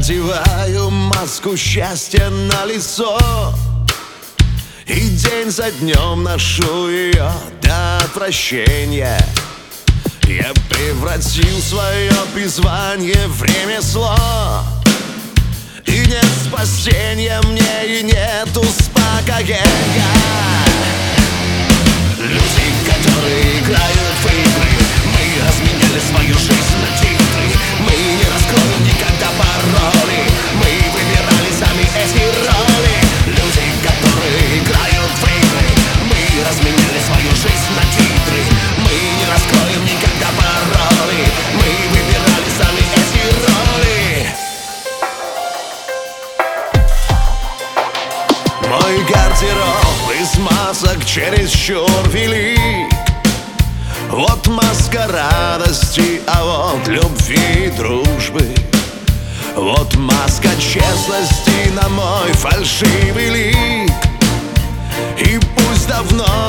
надеваю маску счастья на лицо, и день за днем ношу ее до отвращения. Я превратил свое призвание в ремесло, и нет спасения мне, и нет успокоения. Люди, которые играют в игры, мы разменяли свою жизнь на титры. Мы не раскроем никогда пароли, мы выбирали сами эти роли. Люди, которые играют в игры, мы разменяли свою жизнь на титры. Мы не раскроем никогда пароли, мы выбирали сами эти роли. Мой гардероб из масок чересчур велик. Вот маска радости, а вот любви и дружбы. Вот маска честности на мой фальшивый лик. И пусть давно